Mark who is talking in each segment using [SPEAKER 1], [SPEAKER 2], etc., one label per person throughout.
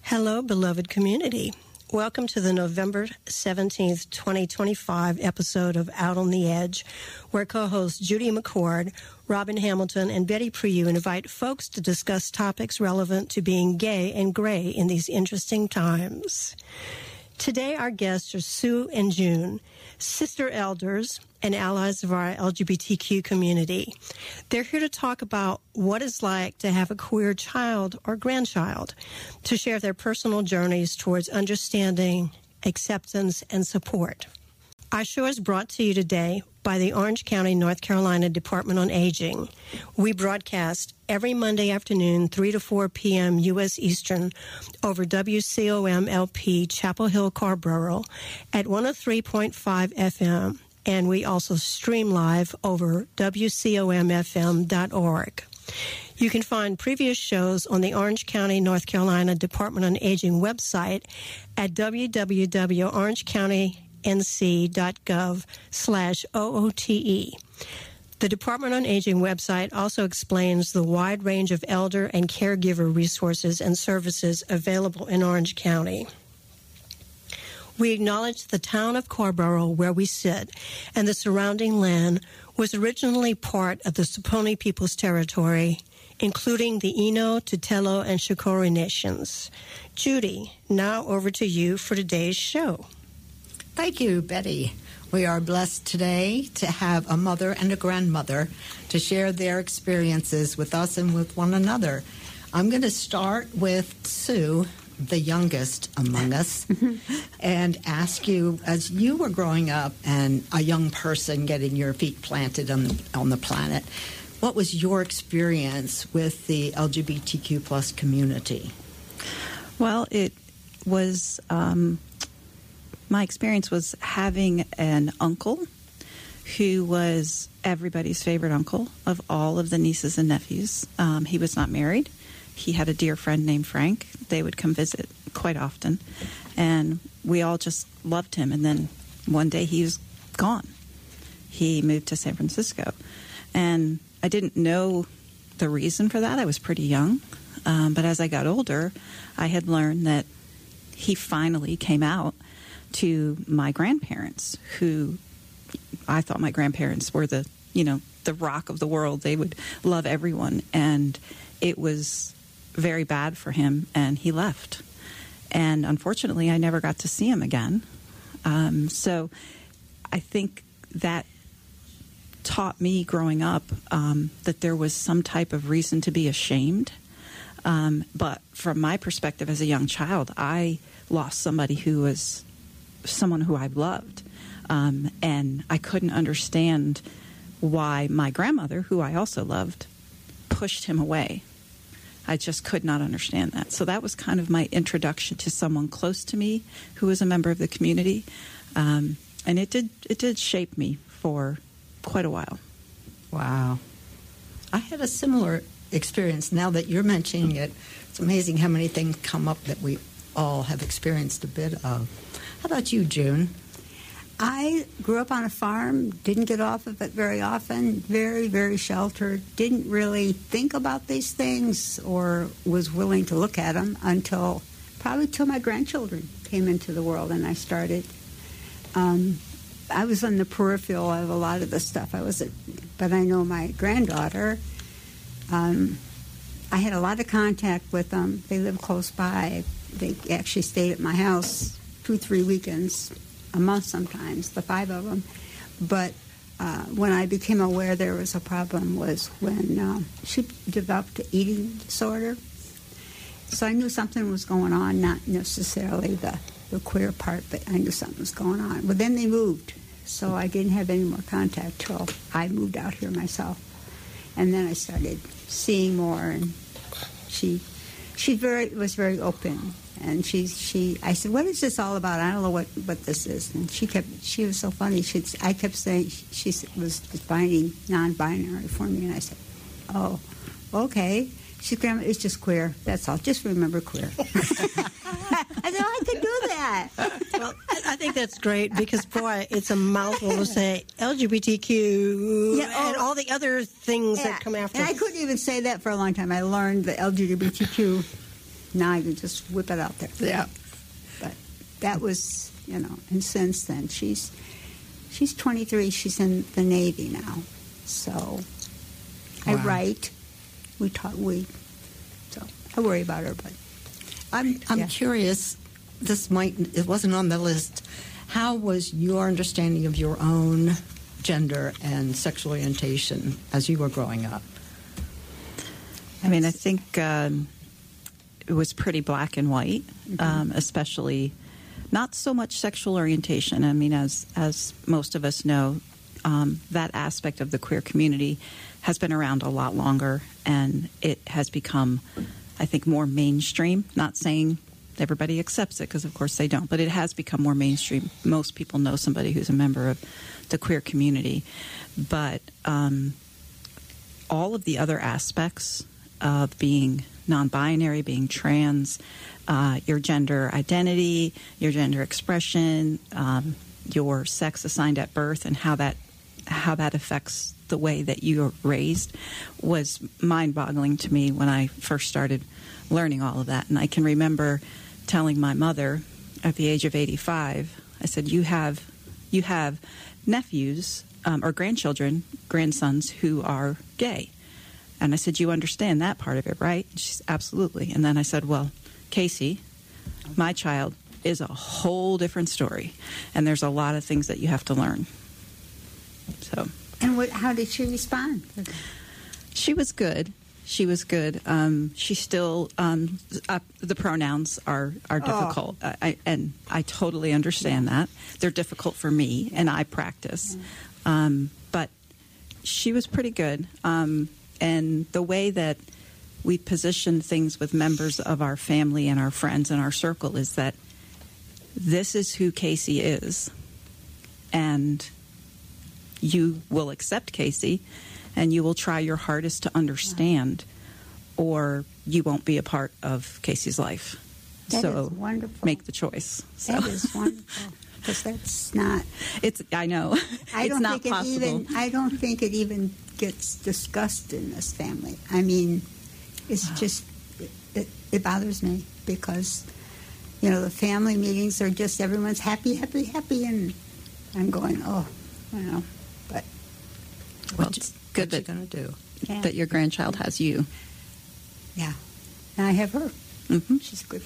[SPEAKER 1] Hello, beloved community. Welcome to the November 17th, 2025 episode of Out on the Edge, where co-hosts Judy McCord, Robin Hamilton, and Betty Priu invite folks to discuss topics relevant to being gay and gray in these interesting times. Today, our guests are Sue and June, sister elders and allies of our LGBTQ community. They're here to talk about what it's like to have a queer child or grandchild, to share their personal journeys towards understanding, acceptance, and support. Our show is brought to you today by the Orange County, North Carolina Department on Aging. We broadcast every Monday afternoon, 3 to 4 p.m. U.S. Eastern, over WCOM-LP Chapel Hill, Carborough, at 103.5 FM. And we also stream live over WCOMFM.org. You can find previous shows on the Orange County, North Carolina Department on Aging website at www.orangecounty.nc.gov/OOTE. The Department on Aging website also explains the wide range of elder and caregiver resources and services available in Orange County. We acknowledge the town of Carborough, where we sit, and the surrounding land was originally part of the Saponi People's Territory, including the Eno, Tutelo, and Shakori nations. Judy, now over to you for today's show.
[SPEAKER 2] Thank you, Betty. We are blessed today to have a mother and a grandmother to share their experiences with us and with one another. I'm going to start with Sue, the youngest among us, and ask you, as you were growing up and a young person getting your feet planted on the planet, what was your experience with the LGBTQ plus community?
[SPEAKER 3] Well, it was, my experience was having an uncle who was everybody's favorite uncle of all of the nieces and nephews. He was not married. He had a dear friend named Frank. They would come visit quite often, and we all just loved him. And then one day he was gone. He moved to San Francisco, and I didn't know the reason for that. I was pretty young, but as I got older, I had learned that he finally came out to my grandparents, who I thought my grandparents were the rock of the world. They would love everyone, and it was very bad for him, and he left. And unfortunately, I never got to see him again. So I think that taught me growing up that there was some type of reason to be ashamed. But from my perspective as a young child, I lost somebody who was someone who I loved. And I couldn't understand why my grandmother, who I also loved, pushed him away. I just could not understand that. So that was kind of my introduction to someone close to me who was a member of the community. And it did shape me for quite a while.
[SPEAKER 2] Wow. I had a similar experience. Now that you're mentioning it, it's amazing how many things come up that we all have experienced a bit of. How about you, June?
[SPEAKER 4] I grew up on a farm, didn't get off of it very often, very, very sheltered, didn't really think about these things or was willing to look at them until my grandchildren came into the world and I started. I was on the peripheral of a lot of the stuff. But I know my granddaughter, I had a lot of contact with them. They lived close by. They actually stayed at my house 2-3 weekends a month sometimes, the 5 of them. But when I became aware there was a problem was when she developed an eating disorder. So I knew something was going on, not necessarily the queer part, but I knew something was going on. But then they moved, so I didn't have any more contact till I moved out here myself. And then I started seeing more, and she was very open. And I said, "What is this all about? I don't know what this is." And she was so funny. I kept saying, she was defining non-binary for me, and I said, "Oh, okay." She said, "Grandma, it's just queer. That's all. Just remember queer." I said, "I could do that."
[SPEAKER 1] Well, I think that's great because, boy, it's a mouthful to say LGBTQ and all the other things that come after.
[SPEAKER 4] And I couldn't even say that for a long time. I learned the LGBTQ now I can just whip it out there.
[SPEAKER 2] Yeah.
[SPEAKER 4] But that was, and since then, she's 23. She's in the Navy now. So I
[SPEAKER 2] Wow.
[SPEAKER 4] write. So I worry about her, but
[SPEAKER 2] I'm curious. It wasn't on the list. How was your understanding of your own gender and sexual orientation as you were growing up?
[SPEAKER 3] I mean, I think it was pretty black and white, especially not so much sexual orientation. I mean, as most of us know, that aspect of the queer community has been around a lot longer, and it has become, I think, more mainstream. Not saying everybody accepts it, because of course they don't, but it has become more mainstream. Most people know somebody who's a member of the queer community. But all of the other aspects of being non-binary, being trans, your gender identity, your gender expression, your sex assigned at birth, and how that affects the way that you are raised was mind-boggling to me when I first started learning all of that. And I can remember telling my mother at the age of 85, I said, you have nephews or grandsons who are gay. And I said, you understand that part of it, right? And she's absolutely. And then I said, well, Casey, my child, is a whole different story. And there's a lot of things that you have to learn. So.
[SPEAKER 4] And how did she respond?
[SPEAKER 3] She was good. She still, the pronouns are difficult. And I totally understand that. They're difficult for me, and I practice. But she was pretty good. And the way that we position things with members of our family and our friends and our circle is that this is who Casey is. And you will accept Casey, and you will try your hardest to understand, or you won't be a part of Casey's life.
[SPEAKER 4] That
[SPEAKER 3] so
[SPEAKER 4] is wonderful.
[SPEAKER 3] Make the choice. So.
[SPEAKER 4] That is wonderful, because that's not.
[SPEAKER 3] I know. It's not possible.
[SPEAKER 4] I don't think it even gets discussed in this family. I mean, it's just it bothers me because the family meetings are just everyone's happy, happy, happy, and I'm going, but
[SPEAKER 3] well, it's good
[SPEAKER 2] what you gonna do?
[SPEAKER 4] Yeah.
[SPEAKER 3] That your grandchild has you.
[SPEAKER 4] Yeah, and I have her.
[SPEAKER 3] Mm-hmm.
[SPEAKER 4] She's good.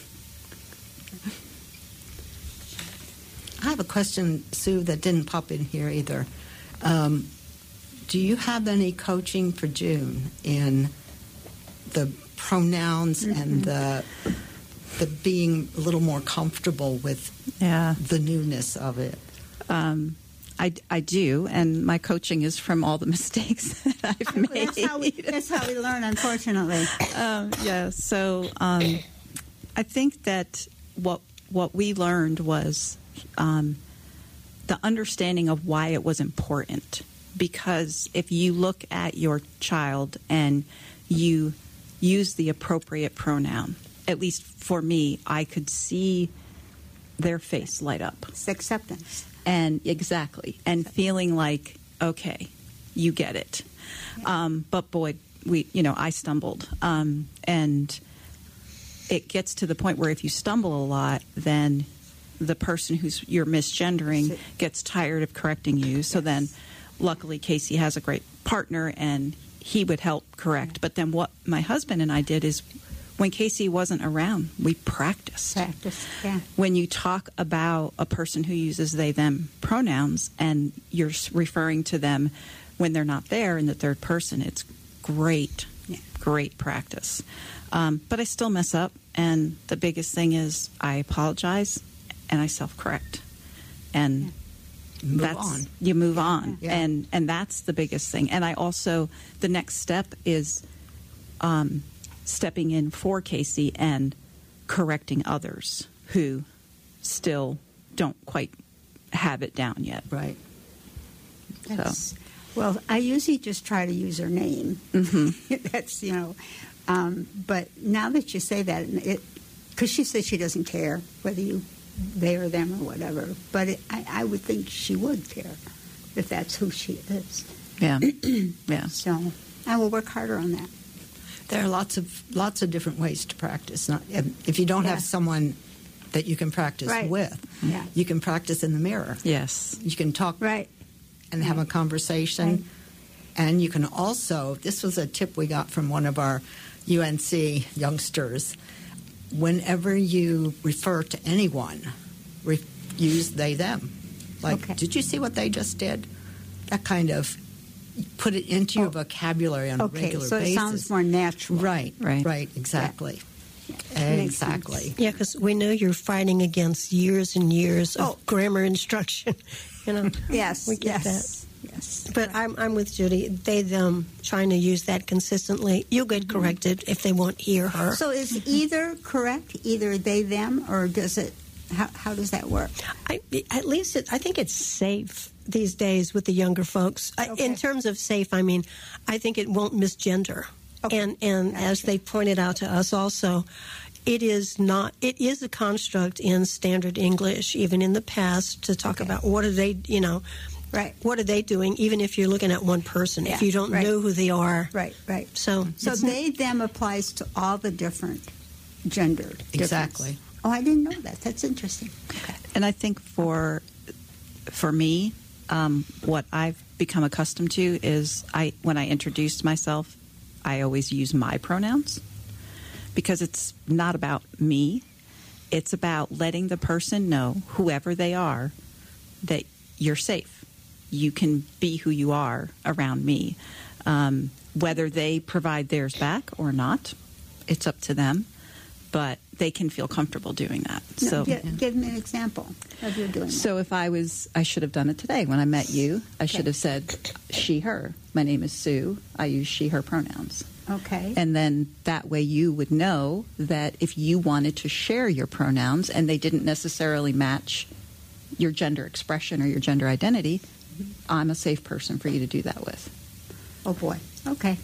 [SPEAKER 2] I have a question, Sue, that didn't pop in here either. Do you have any coaching for June in the pronouns and the being a little more comfortable with the newness of it?
[SPEAKER 3] I do, and my coaching is from all the mistakes that I've made.
[SPEAKER 4] That's how we learn, unfortunately.
[SPEAKER 3] So I think that what we learned was the understanding of why it was important. Because if you look at your child and you use the appropriate pronoun, at least for me, I could see their face light up.
[SPEAKER 4] It's acceptance.
[SPEAKER 3] And exactly. And feeling like, okay, you get it. Yeah. But boy, I stumbled. And it gets to the point where if you stumble a lot, then the person you're misgendering gets tired of correcting you. So then luckily Casey has a great partner and he would help correct. But then what my husband and I did is when Casey wasn't around, we practiced.
[SPEAKER 4] Yeah.
[SPEAKER 3] When you talk about a person who uses they, them pronouns and you're referring to them when they're not there in the third person, it's great, great practice. But I still mess up. And the biggest thing is I apologize and I self-correct. And you move on.
[SPEAKER 2] Yeah.
[SPEAKER 3] And that's the biggest thing. And I also, the next step is stepping in for Casey and correcting others who still don't quite have it down yet.
[SPEAKER 2] Right.
[SPEAKER 4] Well, I usually just try to use her name.
[SPEAKER 3] Mm-hmm.
[SPEAKER 4] That's, but now that you say that, because she says she doesn't care whether they or them or whatever, but I would think she would care if that's who she is.
[SPEAKER 3] Yeah. Yeah.
[SPEAKER 4] So I will work harder on that.
[SPEAKER 2] There are lots of different ways to practice. Not, if you don't have someone that you can practice with, you can practice in the mirror.
[SPEAKER 3] Yes.
[SPEAKER 2] You can talk and have a conversation.
[SPEAKER 4] Right.
[SPEAKER 2] And you can also, this was a tip we got from one of our UNC youngsters, whenever you refer to anyone, use they, them. Like, did you see what they just did? That kind of put it into your vocabulary on a regular basis.
[SPEAKER 4] Okay, so it sounds more natural.
[SPEAKER 2] Right, exactly.
[SPEAKER 4] Yeah.
[SPEAKER 2] Exactly.
[SPEAKER 1] Yeah, because we know you're fighting against years and years of grammar instruction. You know.
[SPEAKER 4] Yes.
[SPEAKER 1] We get
[SPEAKER 4] Yes. Yes.
[SPEAKER 1] But I'm with Judy. They, them, trying to use that consistently. You'll get corrected if they won't hear her.
[SPEAKER 4] So is either correct, either they, them, or does it? How does that work?
[SPEAKER 1] I think it's safe these days with the younger folks. In terms of safe, I mean, I think it won't misgender. Okay. And as they pointed out to us also, it is a construct in standard English, even in the past, to talk about what are they, what are they doing, even if you're looking at one person, if you don't know who they are.
[SPEAKER 4] Right.
[SPEAKER 1] So
[SPEAKER 4] they, them applies to all the different gender.
[SPEAKER 2] Exactly.
[SPEAKER 4] Oh, I didn't know that. That's interesting. Okay.
[SPEAKER 3] And I think for me, what I've become accustomed to is when I introduce myself, I always use my pronouns, because it's not about me. It's about letting the person know, whoever they are, that you're safe. You can be who you are around me. Whether they provide theirs back or not, it's up to them. But they can feel comfortable doing that.
[SPEAKER 4] No,
[SPEAKER 3] So,
[SPEAKER 4] give me an example of you doing that.
[SPEAKER 3] So if I should have done it today. When I met you, I should have said she, her. My name is Sue. I use she, her pronouns.
[SPEAKER 4] Okay.
[SPEAKER 3] And then that way you would know that if you wanted to share your pronouns and they didn't necessarily match your gender expression or your gender identity, I'm a safe person for you to do that with.
[SPEAKER 4] Oh, boy. Okay.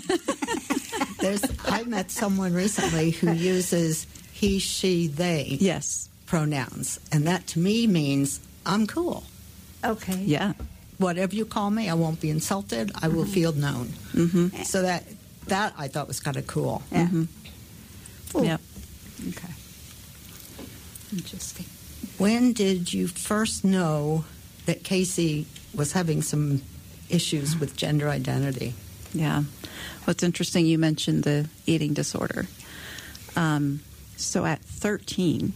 [SPEAKER 2] I met someone recently who uses he, she, they pronouns. And that to me means I'm cool.
[SPEAKER 4] Okay.
[SPEAKER 3] Yeah.
[SPEAKER 2] Whatever you call me, I won't be insulted. I will feel known. Mm-hmm. So that I thought was kind of cool.
[SPEAKER 4] Yeah.
[SPEAKER 3] Mm-hmm. Yep.
[SPEAKER 4] Okay. Interesting.
[SPEAKER 2] When did you first know that Casey was having some issues with gender identity?
[SPEAKER 3] Yeah. Well, it's interesting you mentioned the eating disorder. So at 13,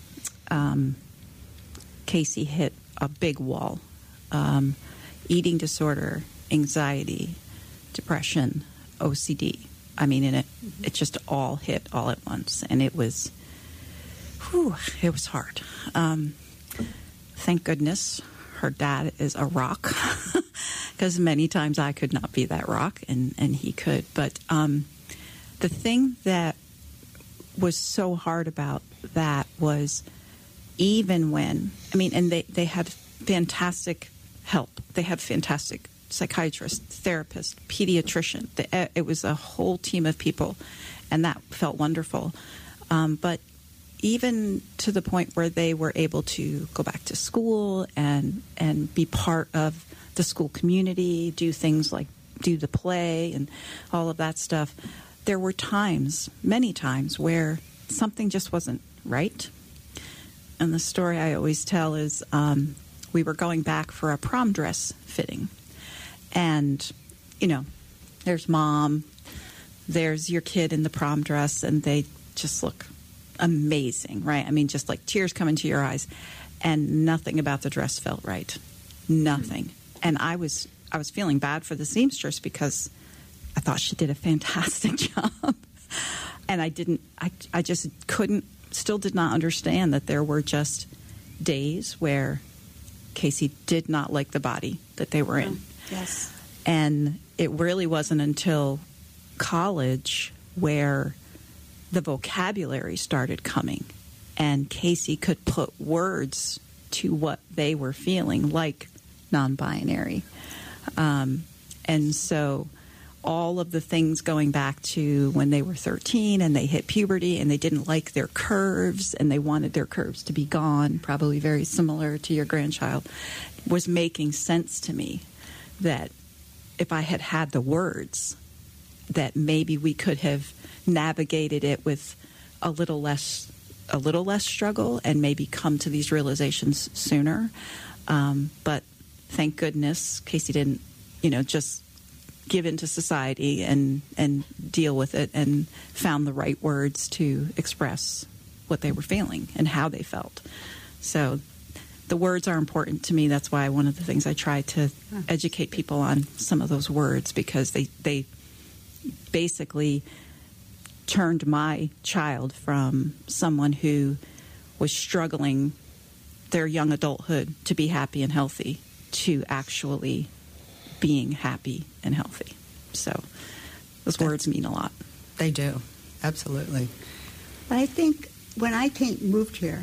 [SPEAKER 3] Casey hit a big wall. Eating disorder, anxiety, depression, OCD. I mean, and it just all hit all at once. And it was hard. Thank goodness her dad is a rock, because many times I could not be that rock, and he could. But the thing that was so hard about that was, even when, and they had fantastic help. They had fantastic psychiatrist, therapist, pediatrician. It was a whole team of people, and that felt wonderful. But even to the point where they were able to go back to school and be part of the school community, do things like do the play and all of that stuff, there were times, many times, where something just wasn't right. And the story I always tell is we were going back for a prom dress fitting. And, there's mom, there's your kid in the prom dress, and they just look amazing, right? Just like tears come into your eyes, and nothing about the dress felt right. Nothing. And I was feeling bad for the seamstress, because I thought she did a fantastic job. And I just still did not understand that there were just days where Casey did not like the body that they were in.
[SPEAKER 4] Yes.
[SPEAKER 3] And it really wasn't until college where the vocabulary started coming, and Casey could put words to what they were feeling, like non-binary. And so all of the things going back to when they were 13 and they hit puberty and they didn't like their curves and they wanted their curves to be gone, probably very similar to your grandchild, was making sense to me, that if I had had the words that maybe we could have navigated it with a little less struggle and maybe come to these realizations sooner. But thank goodness Casey didn't, just give into society and deal with it, and found the right words to express what they were feeling and how they felt. So the words are important to me. That's why one of the things I try to educate people on some of those words, because they basically turned my child from someone who was struggling their young adulthood to be happy and healthy to actually being happy and healthy. So those words mean a lot.
[SPEAKER 2] They do. Absolutely.
[SPEAKER 4] But I think when I moved here,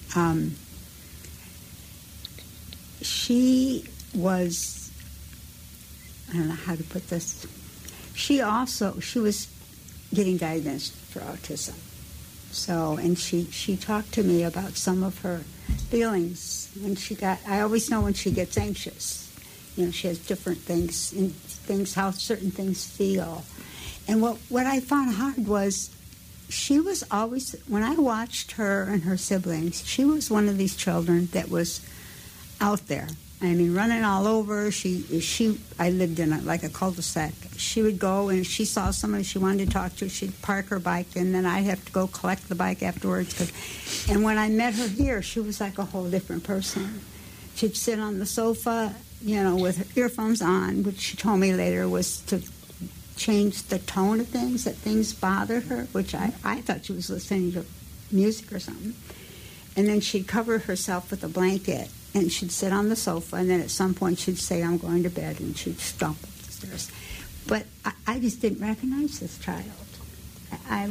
[SPEAKER 4] she was, I don't know how to put this, she was getting diagnosed for autism. So, and she talked to me about some of her feelings when I always know when she gets anxious. She has different things, how certain things feel. And what I found hard was she was always, when I watched her and her siblings, she was one of these children that was out there. I mean, running all over. I lived in like a cul-de-sac. She would go, and if she saw somebody she wanted to talk to, she'd park her bike, and then I'd have to go collect the bike afterwards. And when I met her here, she was like a whole different person. She'd sit on the sofa, with her earphones on, which she told me later was to change the tone of things, that things bothered her, which I thought she was listening to music or something. And then she'd cover herself with a blanket, and she'd sit on the sofa, and then at some point she'd say, "I'm going to bed," and she'd stomp up the stairs. But I just didn't recognize this child. I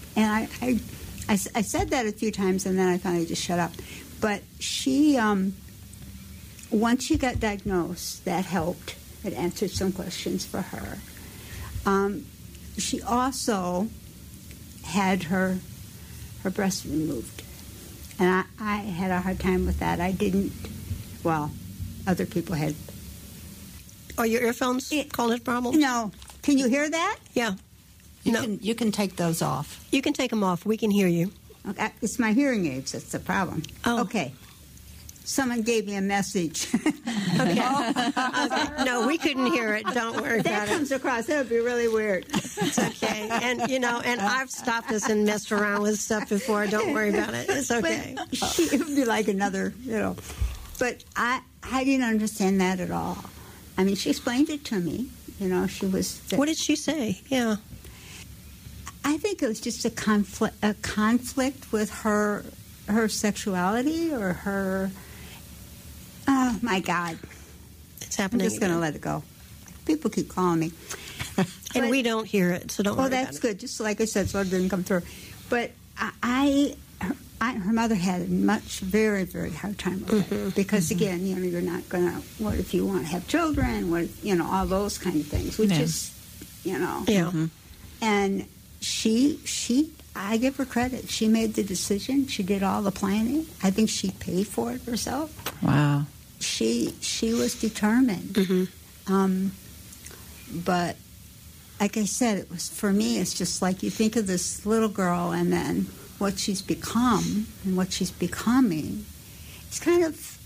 [SPEAKER 4] said that a few times, and then I finally just shut up. But she, once she got diagnosed, that helped. It answered some questions for her. She also had her breast removed. And I had a hard time with that. I didn't, other people had.
[SPEAKER 1] Are your earphones causing problems?
[SPEAKER 4] No. Can you hear that?
[SPEAKER 1] Yeah.
[SPEAKER 2] You can take those off.
[SPEAKER 1] You can take them off. We can hear you.
[SPEAKER 4] Okay. It's my hearing aids that's the problem.
[SPEAKER 1] Oh.
[SPEAKER 4] Okay. Someone gave me a message.
[SPEAKER 1] Okay. Okay. No, we couldn't hear it. Don't worry about
[SPEAKER 4] That comes across. That would be really weird.
[SPEAKER 1] It's okay. And, and I've stopped us and messed around with stuff before. Don't worry about it. It's okay.
[SPEAKER 4] But it would be like another, But I didn't understand that at all. I mean, she explained it to me. She was...
[SPEAKER 1] What did she say? Yeah.
[SPEAKER 4] I think it was just a conflict with her sexuality or her... Oh, my God.
[SPEAKER 1] It's happening.
[SPEAKER 4] I'm just going to let it go. People keep calling me.
[SPEAKER 1] And we don't hear it, so don't worry about it.
[SPEAKER 4] Oh, that's good. Just like I said, so it didn't come through. But her mother had a very, very hard time with it. Because, again, you're not going to... What if you want to have children? What, all those kind of things. Which is,
[SPEAKER 1] Yeah.
[SPEAKER 3] Mm-hmm.
[SPEAKER 4] And she... I give her credit. She made the decision. She did all the planning. I think she paid for it herself.
[SPEAKER 3] Wow.
[SPEAKER 4] She was determined.
[SPEAKER 1] Mm-hmm.
[SPEAKER 4] But like I said, it was, for me, it's just like you think of this little girl and then what she's become and what she's becoming. It's kind of,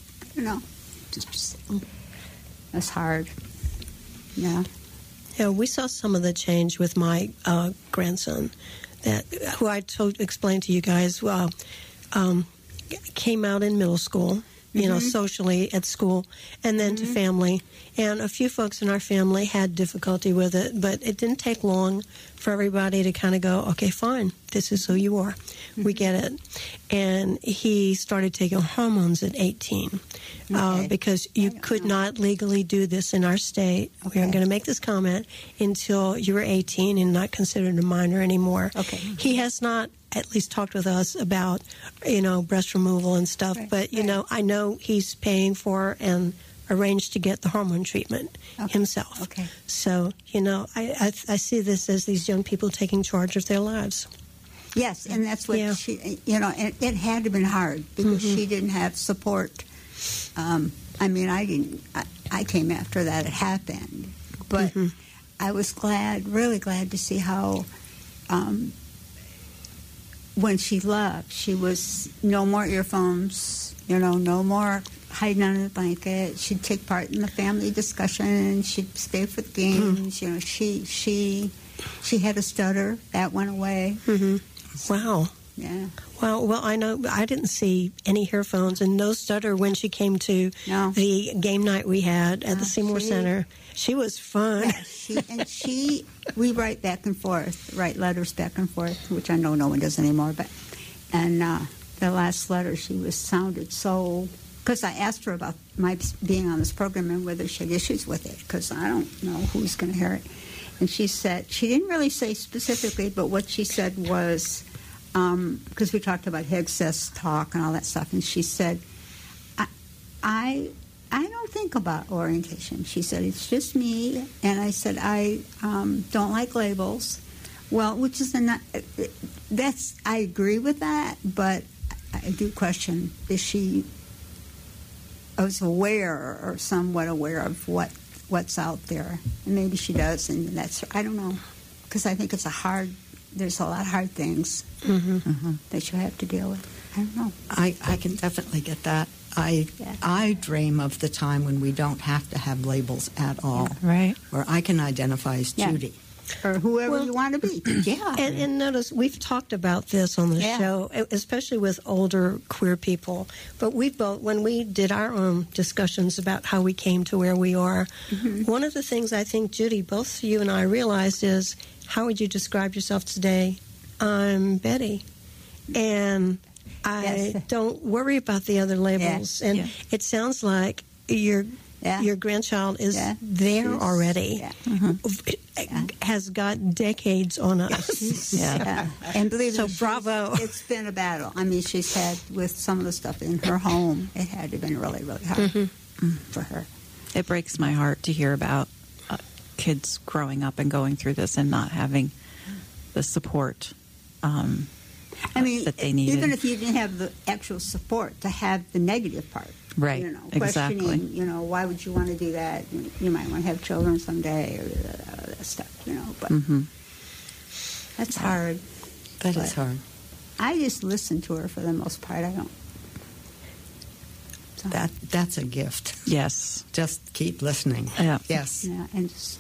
[SPEAKER 4] it's hard. Yeah.
[SPEAKER 1] Yeah, we saw some of the change with my grandson, who I explained to you guys, came out in middle school, socially at school, and then to family. And a few folks in our family had difficulty with it, but it didn't take long for everybody to kind of go, okay, fine, this is who you are. We get it. And he started taking hormones at 18 because you could not legally do this in our state. Okay. We aren't going to make this comment until you were 18 and not considered a minor anymore.
[SPEAKER 4] Okay.
[SPEAKER 1] He has not at least talked with us about, breast removal and stuff, but, I know he's paying for and arranged to get the hormone treatment himself.
[SPEAKER 4] Okay.
[SPEAKER 1] So, I see this as these young people taking charge of their lives.
[SPEAKER 4] Yes, and that's what she, and it had to have been hard because she didn't have support. I came after that it happened, but I was glad, really glad to see how when she left, she was no more earphones, no more hiding under the blanket. She'd take part in the family discussion. She'd stay for the games. She had a stutter that went away.
[SPEAKER 1] Wow.
[SPEAKER 4] Yeah.
[SPEAKER 1] Well, I know I didn't see any earphones and no stutter when she came to the game night we had at the Seymour Center. She was fun.
[SPEAKER 4] Yeah, we write back and forth, write letters back and forth, which I know no one does anymore. And the last letter, she sounded so, because I asked her about my being on this program and whether she had issues with it, because I don't know who's going to hear it. And she said, she didn't really say specifically, but what she said was, because we talked about Hegseth's talk and all that stuff, and she said, I don't think about orientation. She said, it's just me. And I said, I don't like labels. Well, which is I agree with that, but I do question, I was aware or somewhat aware of what's out there. And maybe she does, and I don't know. Because I think there's a lot of hard things that you have to deal with. I don't know.
[SPEAKER 2] I can definitely get that. I dream of the time when we don't have to have labels at all.
[SPEAKER 3] Right.
[SPEAKER 2] Where I can identify as Judy.
[SPEAKER 4] Or whoever you want to be. Yeah.
[SPEAKER 1] And notice, we've talked about this on the show, especially with older queer people. But when we did our own discussions about how we came to where we are, one of the things I think, Judy, both you and I realized is, how would you describe yourself today? I'm Betty. And I don't worry about the other labels. And it sounds like your grandchild is there already. Has got decades on us.
[SPEAKER 4] And believe me,
[SPEAKER 1] bravo.
[SPEAKER 4] It's been a battle. I mean, she's had, with some of the stuff in her home, it had to have been really, really hard for her.
[SPEAKER 3] It breaks my heart to hear about kids growing up and going through this and not having the support that they needed.
[SPEAKER 4] Even if you didn't have the actual support, to have the negative part.
[SPEAKER 3] Right, exactly.
[SPEAKER 4] Questioning, why would you want to do that? You might want to have children someday, or that stuff, but that's hard.
[SPEAKER 2] That is hard.
[SPEAKER 4] I just listen to her for the most part. I don't. So.
[SPEAKER 2] That's a gift.
[SPEAKER 3] Yes.
[SPEAKER 2] Just keep listening.
[SPEAKER 3] Yeah.
[SPEAKER 2] Yes.
[SPEAKER 4] Yeah, and just,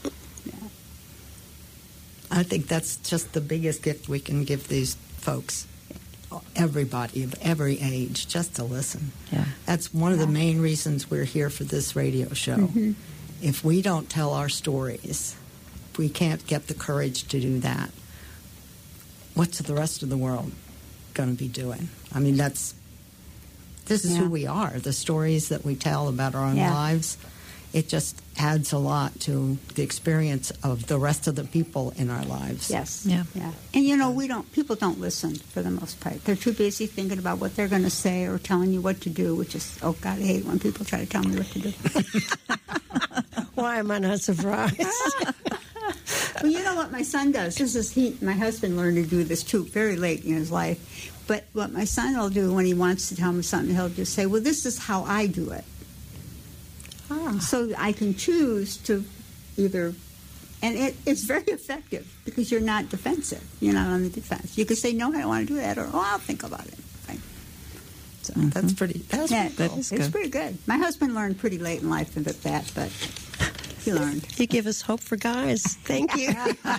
[SPEAKER 2] I think that's just the biggest gift we can give these folks. Everybody of every age, just to listen.
[SPEAKER 3] Yeah.
[SPEAKER 2] That's one of the main reasons we're here for this radio show. If we don't tell our stories, if we can't get the courage to do that, what's the rest of the world going to be doing? I mean, this is who we are, the stories that we tell about our own lives. It just adds a lot to the experience of the rest of the people in our lives.
[SPEAKER 4] Yes.
[SPEAKER 3] Yeah.
[SPEAKER 4] And people don't listen for the most part. They're too busy thinking about what they're going to say or telling you what to do, which is, oh God, I hate when people try to tell me what to do.
[SPEAKER 1] Why am I not surprised?
[SPEAKER 4] Well, you know what my son does? My husband learned to do this too, very late in his life. But what my son will do when he wants to tell me something, he'll just say, well, this is how I do it. So I can choose to either, and it's very effective because you're not defensive. You're not on the defense. You can say, no, I don't want to do that, or, I'll think about it. Right.
[SPEAKER 2] So that's pretty cool.
[SPEAKER 4] It's pretty good. My husband learned pretty late in life about that, but he learned.
[SPEAKER 1] You give us hope for guys. Thank you.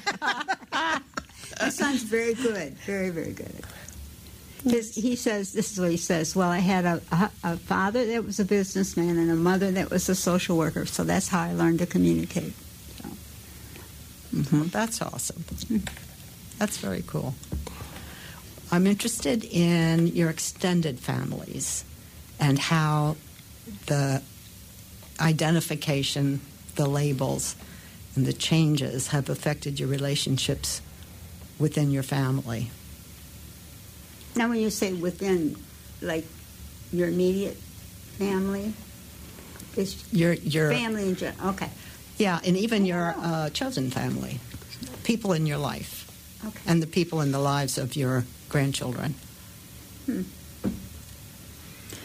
[SPEAKER 4] My son's very good, very, very good. He says, this is what he says, well, I had a father that was a businessman and a mother that was a social worker, so that's how I learned to communicate. So.
[SPEAKER 2] Well, that's awesome. That's very cool. I'm interested in your extended families and how the identification, the labels, and the changes have affected your relationships within your family.
[SPEAKER 4] Now, when you say within, like, your immediate family, it's
[SPEAKER 2] your
[SPEAKER 4] family in general. Okay.
[SPEAKER 2] Yeah, and even your chosen family, people in your life, and the people in the lives of your grandchildren.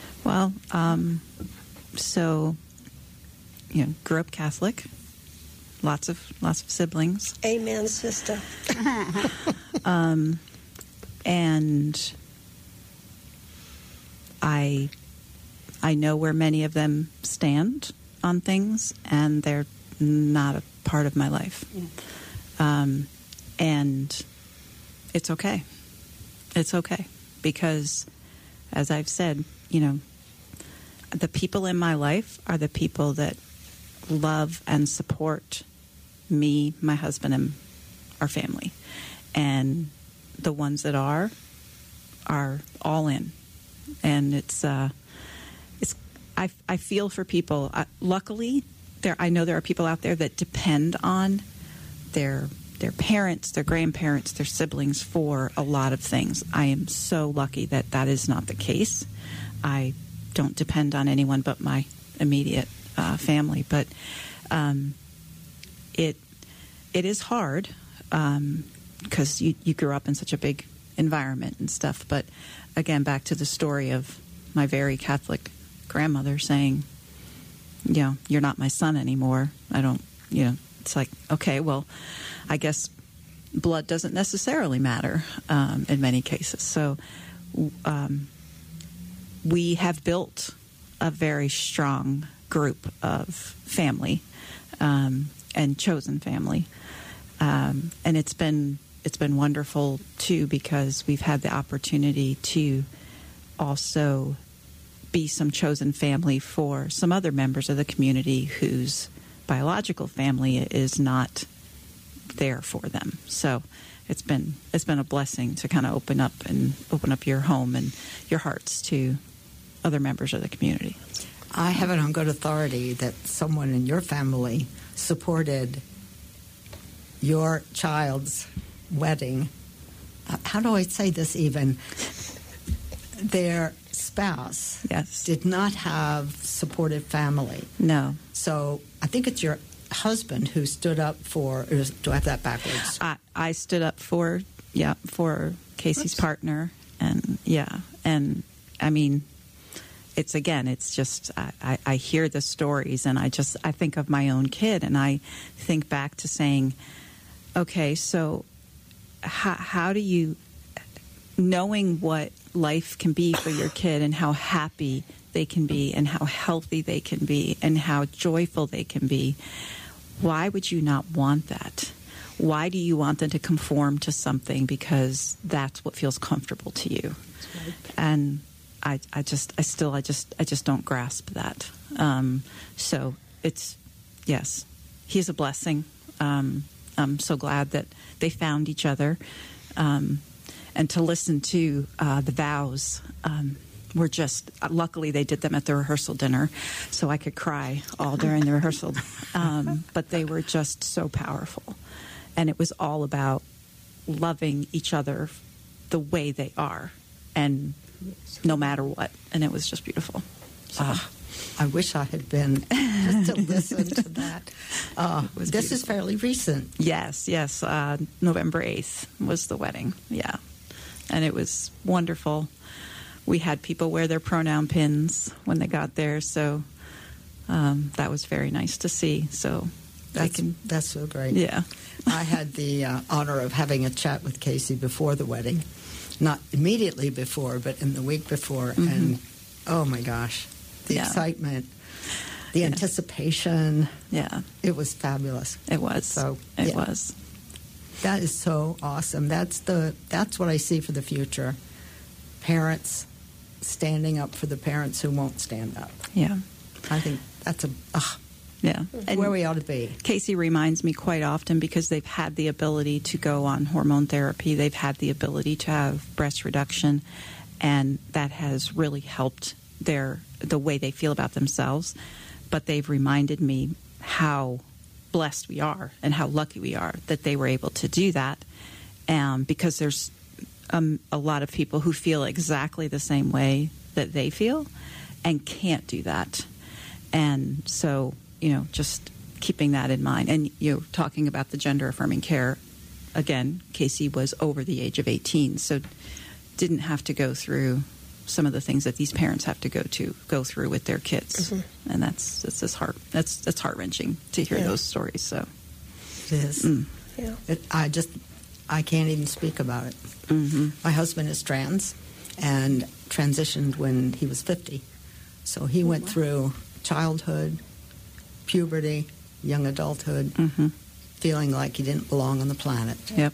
[SPEAKER 3] Well, so, grew up Catholic, lots of siblings.
[SPEAKER 1] Amen, sister.
[SPEAKER 3] And I know where many of them stand on things, and they're not a part of my life. Yeah. And it's okay. It's okay. Because, as I've said, the people in my life are the people that love and support me, my husband, and our family. And the ones that are all in. And I feel for people. Luckily, I know there are people out there that depend on their parents, their grandparents, their siblings for a lot of things. I am so lucky that is not the case. I don't depend on anyone but my immediate family. But it is hard because you grew up in such a big environment and stuff. But again, back to the story of my very Catholic grandmother saying, you're not my son anymore. I don't, it's like, okay, well, I guess blood doesn't necessarily matter in many cases. So we have built a very strong group of family and chosen family. And it's been wonderful, too, because we've had the opportunity to also be some chosen family for some other members of the community whose biological family is not there for them. So it's been a blessing to kind of open up your home and your hearts to other members of the community.
[SPEAKER 2] I have it on good authority that someone in your family supported your child's wedding. How do I say this even? Their spouse did not have supportive family.
[SPEAKER 3] No.
[SPEAKER 2] So I think it's your husband who stood up for, do I have that backwards?
[SPEAKER 3] I stood up for Casey's partner. And I mean, it's just, I hear the stories and I think of my own kid and I think back to saying, okay, so how do you, knowing what life can be for your kid and how happy they can be and how healthy they can be and how joyful they can be, why would you not want that? Why do you want them to conform to something because that's what feels comfortable to you? Right. And I just don't grasp that. So yes, he's a blessing. I'm so glad that they found each other. And to listen to the vows were just, luckily they did them at the rehearsal dinner, so I could cry all during the rehearsal. But they were just so powerful. And it was all about loving each other the way they are, and no matter what. And it was just beautiful. So.
[SPEAKER 2] I wish I had been just to listen to that. This is fairly recent.
[SPEAKER 3] Yes. November 8th was the wedding. Yeah. And it was wonderful. We had people wear their pronoun pins when they got there, so that was very nice to see. So
[SPEAKER 2] that's so great.
[SPEAKER 3] Yeah.
[SPEAKER 2] I had the honor of having a chat with Casey before the wedding. Not immediately before, but in the week before. Mm-hmm. And, oh, my gosh, the excitement, the anticipation.
[SPEAKER 3] Yeah.
[SPEAKER 2] It was fabulous.
[SPEAKER 3] It was. It was.
[SPEAKER 2] That is so awesome. That's what I see for the future. Parents standing up for the parents who won't stand up.
[SPEAKER 3] Yeah.
[SPEAKER 2] I think that's
[SPEAKER 3] and
[SPEAKER 2] where we ought to be.
[SPEAKER 3] Casey reminds me quite often, because they've had the ability to go on hormone therapy, they've had the ability to have breast reduction, and that has really helped the way they feel about themselves. But they've reminded me how blessed we are and how lucky we are that they were able to do that, because there's a lot of people who feel exactly the same way that they feel and can't do that. And so, just keeping that in mind. And talking about the gender affirming care, again, Casey was over the age of 18, so didn't have to go through some of the things that these parents have to go through with their kids. Mm-hmm. And that's heart-wrenching to hear those stories. So
[SPEAKER 2] It is.
[SPEAKER 1] Yeah.
[SPEAKER 2] I can't even speak about it. My husband is trans and transitioned when he was 50. So he went through childhood, puberty, young adulthood, feeling like he didn't belong on the planet.
[SPEAKER 3] Yep.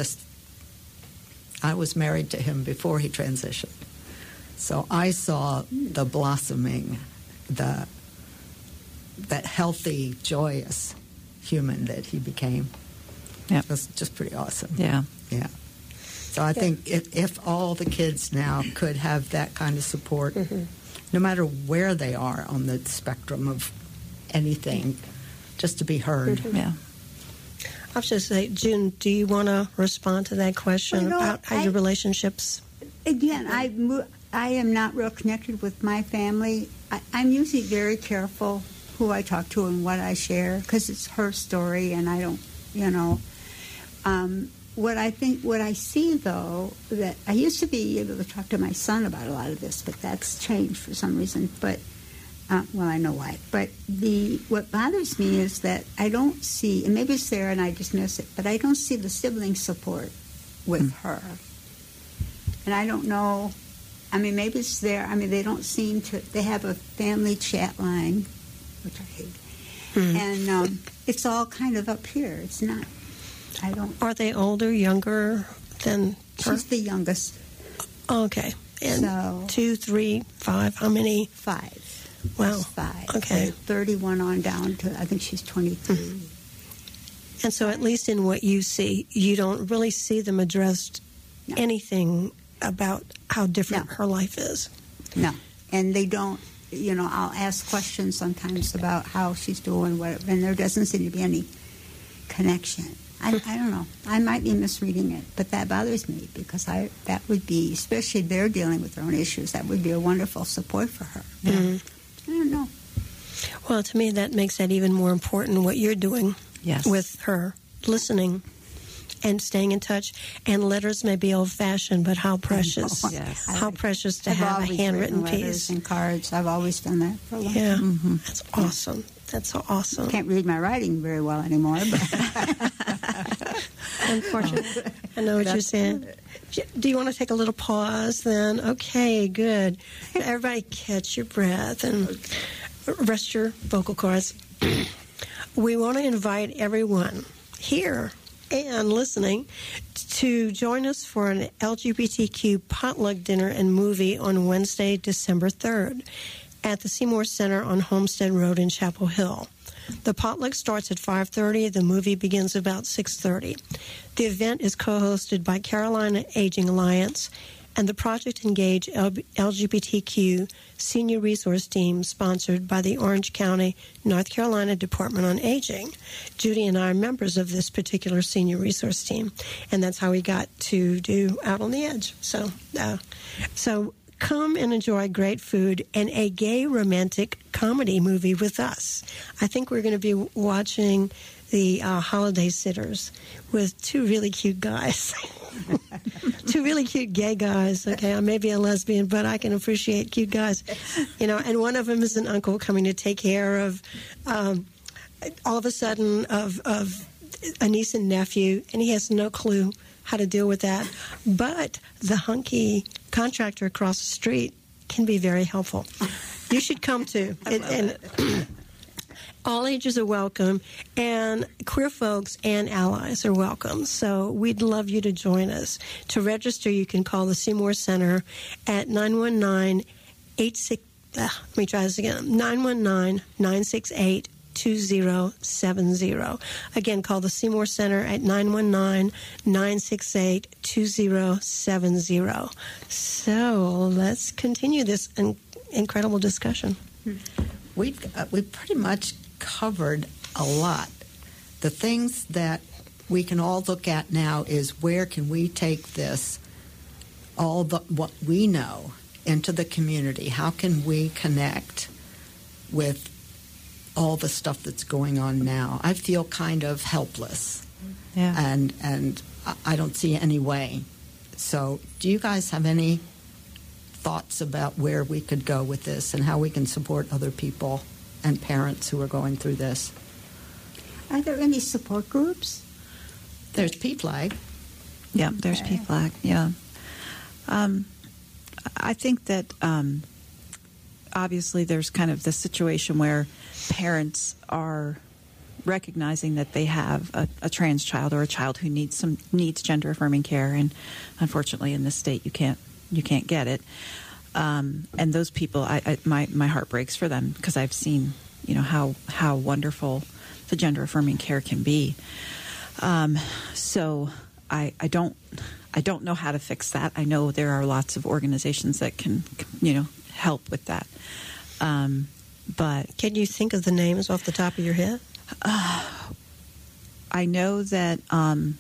[SPEAKER 2] I was married to him before he transitioned. So I saw the blossoming, that healthy, joyous human that he became.
[SPEAKER 3] Yep.
[SPEAKER 2] It was just pretty awesome.
[SPEAKER 3] Yeah.
[SPEAKER 2] Yeah. So I think if all the kids now could have that kind of support, no matter where they are on the spectrum of anything, just to be heard.
[SPEAKER 3] Yeah.
[SPEAKER 1] I'll just say, June, do you want to respond to that question
[SPEAKER 4] Well,
[SPEAKER 1] about how your relationships?
[SPEAKER 4] Again, I am not real connected with my family. I'm usually very careful who I talk to and what I share because it's her story, and I don't, what I see though, that I used to be able to talk to my son about a lot of this, but that's changed for some reason. But well, I know why. But what bothers me is that I don't see, and maybe it's there and I just miss it, but I don't see the sibling support with her. And I don't know. I mean, maybe it's there. I mean, they don't seem to. They have a family chat line, which I hate, and it's all kind of up here. It's not. I don't.
[SPEAKER 1] Are they older, younger than her?
[SPEAKER 4] She's the youngest.
[SPEAKER 1] Okay. And
[SPEAKER 4] So
[SPEAKER 1] 2, 3, 5. How many?
[SPEAKER 4] 5.
[SPEAKER 1] Wow.
[SPEAKER 4] 5.
[SPEAKER 1] Okay.
[SPEAKER 4] So 31 on down to I think she's 23.
[SPEAKER 1] And so, at least in what you see, you don't really see them addressed
[SPEAKER 4] No.
[SPEAKER 1] anything about how different
[SPEAKER 4] No.
[SPEAKER 1] her life is.
[SPEAKER 4] No, and they don't. I'll ask questions sometimes about how she's doing, whatever, and there doesn't seem to be any connection. I don't know. I might be misreading it, but that bothers me because that would be, especially if they're dealing with their own issues, that would be a wonderful support for her. I don't know.
[SPEAKER 1] Well, to me, that makes that even more important, what you're doing
[SPEAKER 3] Yes.
[SPEAKER 1] with her, listening and staying in touch. And letters may be old-fashioned, but how precious.
[SPEAKER 3] Yes.
[SPEAKER 1] How precious to
[SPEAKER 4] I've
[SPEAKER 1] have a
[SPEAKER 4] always
[SPEAKER 1] handwritten
[SPEAKER 4] written letters
[SPEAKER 1] piece.
[SPEAKER 4] and cards. I've always done that for a long time.
[SPEAKER 1] Yeah, that's awesome. That's so awesome.
[SPEAKER 4] Can't read my writing very well anymore, but
[SPEAKER 1] Unfortunately, I know what you're saying. Do you want to take a little pause then? Okay, good. Everybody catch your breath and rest your vocal cords. We want to invite everyone here and listening to join us for an LGBTQ potluck dinner and movie on Wednesday, December 3rd at the Seymour Center on Homestead Road in Chapel Hill. The potluck starts at 5:30. The movie begins about 6:30. The event is co-hosted by Carolina Aging Alliance and the Project Engage LGBTQ Senior Resource Team, sponsored by the Orange County, North Carolina Department on Aging. Judy and I are members of this particular senior resource team, and that's how we got to do Out on the Edge. So come and enjoy great food and a gay romantic comedy movie with us. I think we're going to be watching the Holiday Sitters with two really cute guys. Two really cute gay guys. Okay, I may be a lesbian, but I can appreciate cute guys. And one of them is an uncle coming to take care of, all of a sudden, of a niece and nephew, and he has no clue how to deal with that. But the hunky contractor across the street can be very helpful. You should come too. All ages are welcome, and queer folks and allies are welcome. So we'd love you to join us. To register, you can call the Seymour Center at 919-968-2070. Again, call the Seymour Center at 919-968-2070. So let's continue this incredible discussion.
[SPEAKER 2] We've pretty much covered a lot. The things that we can all look at now is where can we take this, what we know, into the community? How can we connect with all the stuff that's going on now? I feel kind of helpless, and I don't see any way. So do you guys have any thoughts about where we could go with this and how we can support other people and parents who are going through this?
[SPEAKER 4] Are there any support groups?
[SPEAKER 2] There's PFLAG.
[SPEAKER 3] Yeah, there's PFLAG. Yeah. I think that obviously there's kind of the situation where parents are recognizing that they have a trans child or a child who needs gender affirming care, and unfortunately in this state you can't get it. And those people, my heart breaks for them, because I've seen how wonderful the gender affirming care can be. So I don't know how to fix that. I know there are lots of organizations that can help with that. But
[SPEAKER 1] can you think of the names off the top of your head?
[SPEAKER 3] I know that I'm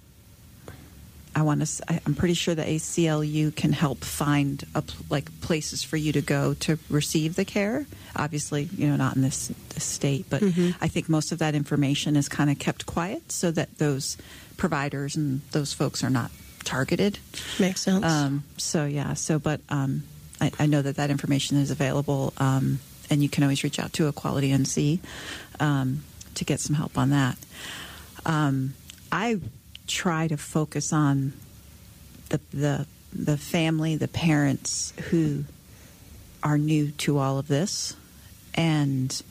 [SPEAKER 3] pretty sure the ACLU can help find places for you to go to receive the care. Obviously, not in this state, but I think most of that information is kind of kept quiet so that those providers and those folks are not targeted.
[SPEAKER 1] Makes sense.
[SPEAKER 3] But I know that information is available, and you can always reach out to Equality NC to get some help on that. I try to focus on the family, the parents who are new to all of this, and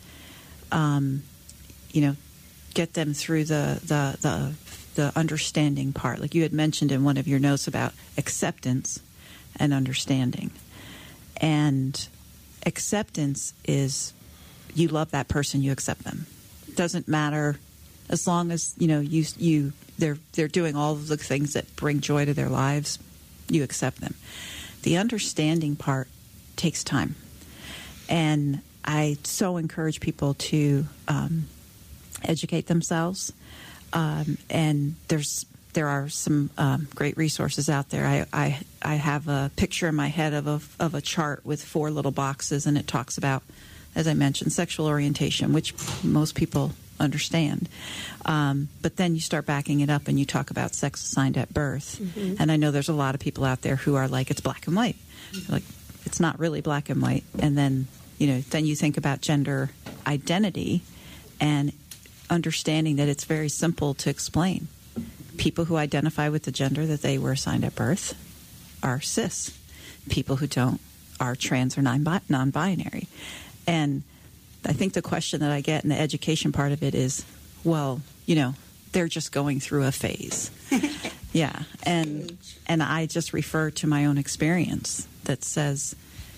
[SPEAKER 3] get them through the understanding part. Like you had mentioned in one of your notes about acceptance and understanding. And acceptance is you love that person, you accept them. Doesn't matter, as long as they're doing all of the things that bring joy to their lives, you accept them. The understanding part takes time, and I so encourage people to educate themselves. And there are some great resources out there. I have a picture in my head of a chart with 4 little boxes, and it talks about, as I mentioned, sexual orientation, which most people understand. But then you start backing it up and you talk about sex assigned at birth. Mm-hmm. And I know there's a lot of people out there who are like, it's black and white. Like, it's not really black and white. And then, then you think about gender identity and understanding that it's very simple to explain. People who identify with the gender that they were assigned at birth are cis. People who don't are trans or non-binary. And I think the question that I get in the education part of it is, well, they're just going through a phase. Yeah. And I just refer to my own experience that says,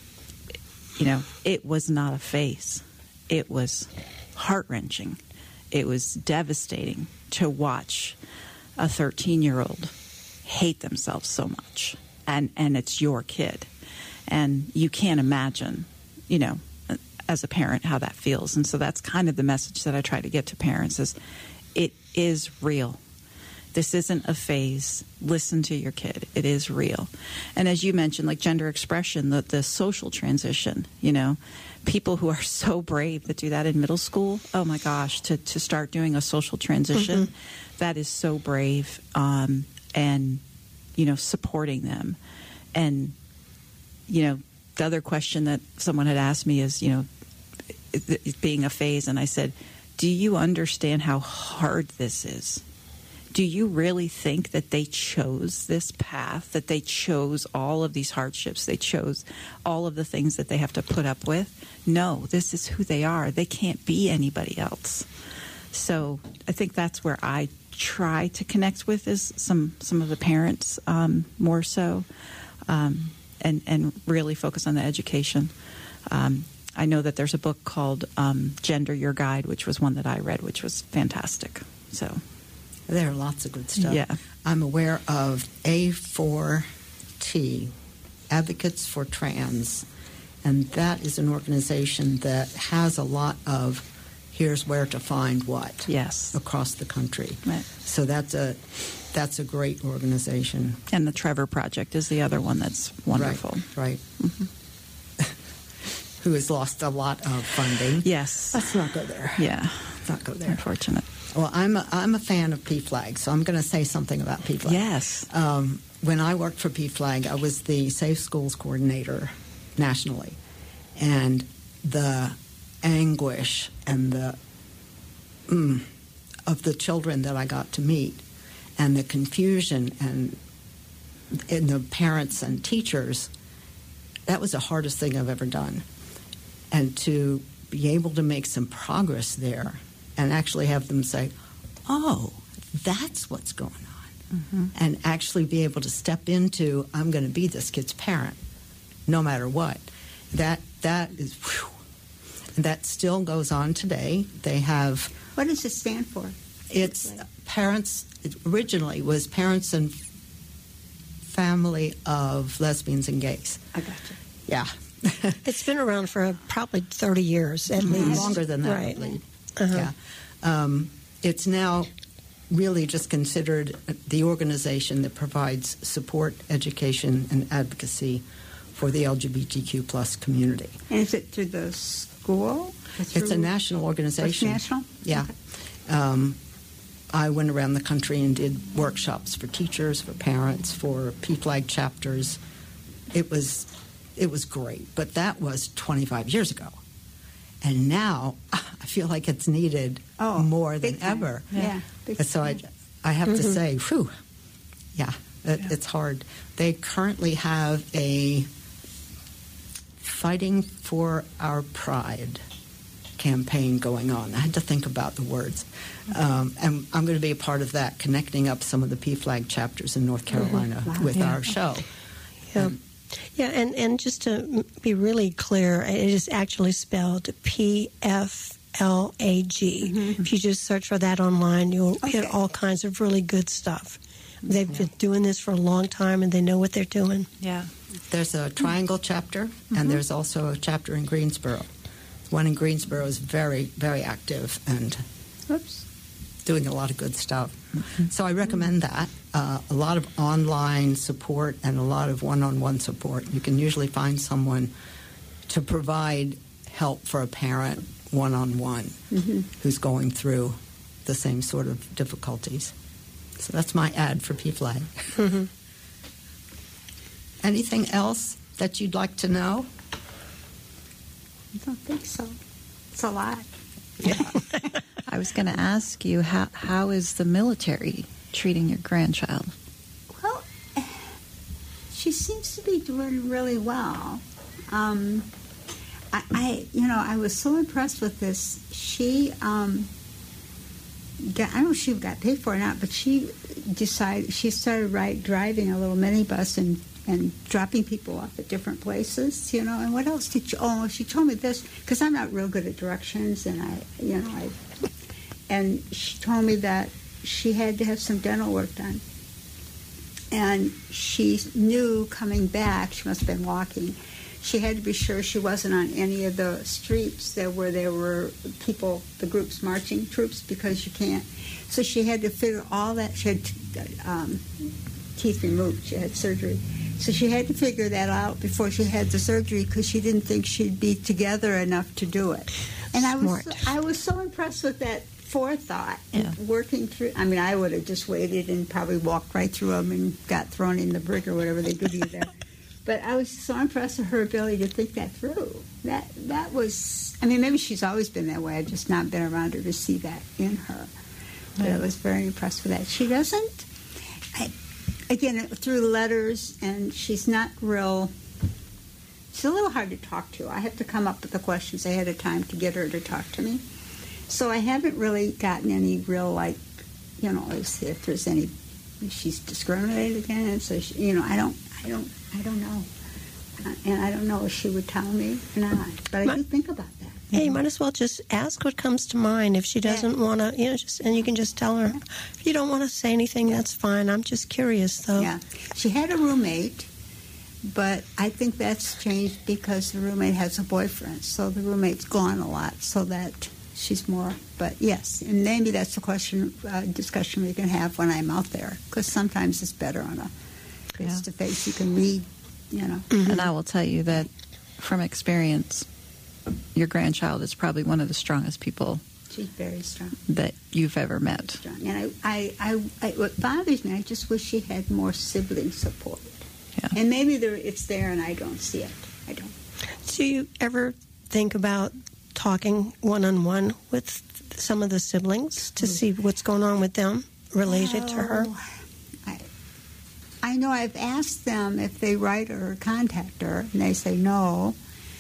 [SPEAKER 3] it was not a phase. It was heart-wrenching. It was devastating to watch a 13-year-old hate themselves so much. And it's your kid. And you can't imagine, as a parent, how that feels. And so that's kind of the message that I try to get to parents is, it is real. This isn't a phase. Listen to your kid. It is real. And as you mentioned, like gender expression, the social transition, people who are so brave that do that in middle school, oh my gosh, to start doing a social transition, that is so brave. And, supporting them. And, the other question that someone had asked me is, it being a phase, and I said, do you understand how hard this is? Do you really think that they chose this path, that they chose all of these hardships, they chose all of the things that they have to put up with? No, this is who they are. They can't be anybody else. So I think that's where I try to connect with is some of the parents more so, and really focus on the education. I know that there's a book called Gender Your Guide, which was one that I read, which was fantastic. So
[SPEAKER 2] there are lots of good stuff.
[SPEAKER 3] Yeah.
[SPEAKER 2] I'm aware of A4T, Advocates for Trans, and that is an organization that has a lot of here's where to find what.
[SPEAKER 3] Yes.
[SPEAKER 2] Across the country.
[SPEAKER 3] Right.
[SPEAKER 2] So that's a great organization.
[SPEAKER 3] And the Trevor Project is the other one that's wonderful.
[SPEAKER 2] Right. Mm-hmm. Who has lost a lot of funding.
[SPEAKER 3] Yes.
[SPEAKER 2] Let's not go there.
[SPEAKER 3] Yeah.
[SPEAKER 2] Let's not go there.
[SPEAKER 3] Unfortunate.
[SPEAKER 2] Well, I'm a fan of PFLAG, so I'm going to say something about PFLAG.
[SPEAKER 3] Yes.
[SPEAKER 2] When I worked for PFLAG, I was the Safe Schools Coordinator nationally. And the anguish and of the children that I got to meet, and the confusion and the parents and teachers, that was the hardest thing I've ever done. And to be able to make some progress there and actually have them say, oh, that's what's going on. And actually be able to step into, I'm going to be this kid's parent, no matter what. That is, whew. And that still goes on today. They have...
[SPEAKER 4] What does it stand for?
[SPEAKER 2] It's parents, it originally was Parents and Family of Lesbians and Gays.
[SPEAKER 4] I gotcha.
[SPEAKER 2] Yeah.
[SPEAKER 1] It's been around for probably 30 years at least.
[SPEAKER 2] Longer than that,
[SPEAKER 1] right.
[SPEAKER 2] I believe.
[SPEAKER 1] Uh-huh.
[SPEAKER 2] Yeah. It's now really just considered the organization that provides support, education, and advocacy for the LGBTQ plus community.
[SPEAKER 4] And is it through the school?
[SPEAKER 2] It's a national organization.
[SPEAKER 4] It's national?
[SPEAKER 2] Yeah.
[SPEAKER 4] Okay.
[SPEAKER 2] I went around the country and did workshops for teachers, for parents, for PFLAG chapters. It was great, but that was 25 years ago. And now I feel like it's needed more than ever.
[SPEAKER 4] Yeah.
[SPEAKER 2] So I have to say, whew, it's hard. They currently have a Fighting for Our Pride campaign going on. I had to think about the words. And I'm going to be a part of that, connecting up some of the PFLAG chapters in North Carolina with our show.
[SPEAKER 1] Yeah. Yeah, and just to be really clear, it is actually spelled PFLAG. If you just search for that online, you'll get all kinds of really good stuff. They've been doing this for a long time, and they know what they're doing.
[SPEAKER 3] Yeah.
[SPEAKER 2] There's a Triangle chapter, and there's also a chapter in Greensboro. One in Greensboro is very, very active and doing a lot of good stuff. So I recommend that. A lot of online support and a lot of one-on-one support. You can usually find someone to provide help for a parent one-on-one who's going through the same sort of difficulties. So that's my ad for PFLAG. Anything else that you'd like to know?
[SPEAKER 4] I don't think so. It's a lot.
[SPEAKER 2] Yeah.
[SPEAKER 3] I was going to ask you, how is the military treating your grandchild?
[SPEAKER 4] Well, she seems to be doing really well. I was so impressed with this. She, I don't know if she got paid for it or not, but she started driving a little minibus and dropping people off at different places, and what else did she told me this, because I'm not real good at directions, and and she told me that she had to have some dental work done, and she knew coming back, she must have been walking, she had to be sure she wasn't on any of the streets where there were people, the groups, marching troops, because you can't, so she had to figure all that. She had teeth removed, she had surgery. So she had to figure that out before she had the surgery, because she didn't think she'd be together enough to do it. And I was so impressed with that forethought and working through. I mean, I would have just waited and probably walked right through them and got thrown in the brig or whatever they do to you there. But I was so impressed with her ability to think that through. That was. I mean, maybe she's always been that way. I've just not been around her to see that in her. But I was very impressed with that. She doesn't. Again, through letters, and she's not real. She's a little hard to talk to. I have to come up with the questions ahead of time to get her to talk to me. So I haven't really gotten any real, if there's any, she's discriminated against. So I don't know, and I don't know if she would tell me or not. But I do think about that.
[SPEAKER 1] Hey, you might as well just ask what comes to mind. If she doesn't want to, and you can just tell her. If you don't want to say anything, that's fine. I'm just curious, though.
[SPEAKER 4] Yeah. She had a roommate, but I think that's changed because the roommate has a boyfriend. So the roommate's gone a lot, so that she's more. But yes, and maybe that's a discussion we can have when I'm out there, because sometimes it's better on a face-to-face. You can read,
[SPEAKER 3] And I will tell you that from experience, your grandchild is probably one of the strongest people.
[SPEAKER 4] She's very strong.
[SPEAKER 3] That you've ever met.
[SPEAKER 4] Strong. And I what bothers me, I just wish she had more sibling support.
[SPEAKER 3] Yeah.
[SPEAKER 4] And maybe it's there and I don't see it. I don't.
[SPEAKER 1] Do you ever think about talking one-on-one with some of the siblings to see what's going on with them related to her?
[SPEAKER 4] I know I've asked them if they write her or contact her, and they say no.